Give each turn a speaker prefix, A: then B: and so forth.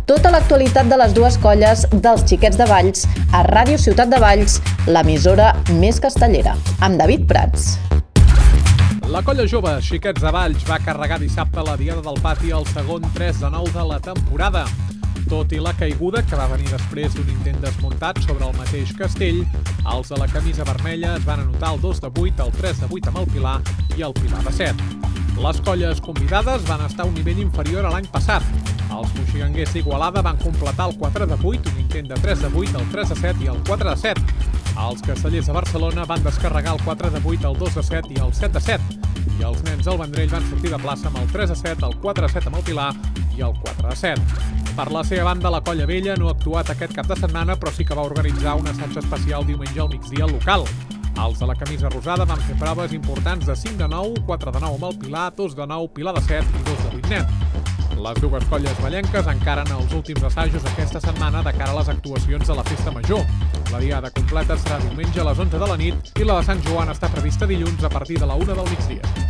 A: Tota l'actualitat de les dues colles dels Xiquets de Valls a Ràdio Ciutat de Valls, l'emissora més castellera, amb David Prats.
B: La colla jove Xiquets de Valls va carregar dissabte la Diada del Pati al segon 3-9 de la temporada. Tot i la caiguda, que va venir després d'un intent desmuntat sobre el mateix castell, els de la camisa vermella es van anotar el 2-8, el 3-8 amb el Pilar i el Pilar de 7. Les colles convidades van estar a un nivell inferior a l'any passat. Els moxiganguers d'Igualada van completar el 4-8, un intent de 3-8, el 3-7 i el 4-7. Els castellers de Barcelona van descarregar el 4-8, el 2-7 i el 7-7. I els nens del Vendrell van sortir de plaça amb el 3-7, el 4-7 amb el Pilar i el 4-7. Per la seva banda, la Colla Vella no ha actuat aquest cap de setmana, però sí que va organitzar un assaig especial diumenge al migdia al local. Els de la camisa rosada van fer proves importants de 5-9, 4-9 amb el Pilar, 2-9, Pilar de 7 i 2-8 net. Les dues colles vallenques encaren els últims assajos aquesta setmana de cara a les actuacions de la Festa Major. La diada completa serà diumenge a les 11 de la nit i la de Sant Joan està prevista dilluns a partir de la 1 del migdia.